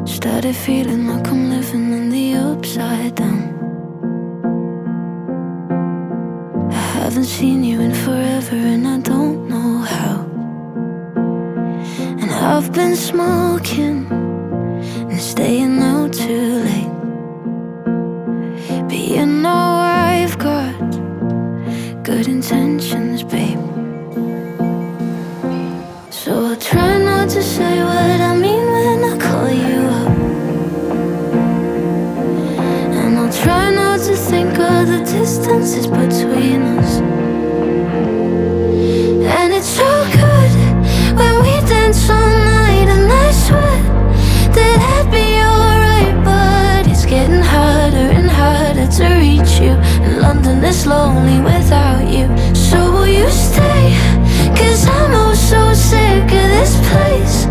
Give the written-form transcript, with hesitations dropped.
Started feeling like I'm living in the upside down. I haven't seen you in forever and I don't know how. And I've been smoking and staying out too late. But you know I've got good intentions, babe. So I'll try not to say what I mean when I call you up. And I'll try not to think of the distances between us. And it's so good when we dance all night. And I swear that I'd be alright, but it's getting harder and harder to reach you. And London is lonely without you. So will you stay? 'Cause I'm oh so sick of this place.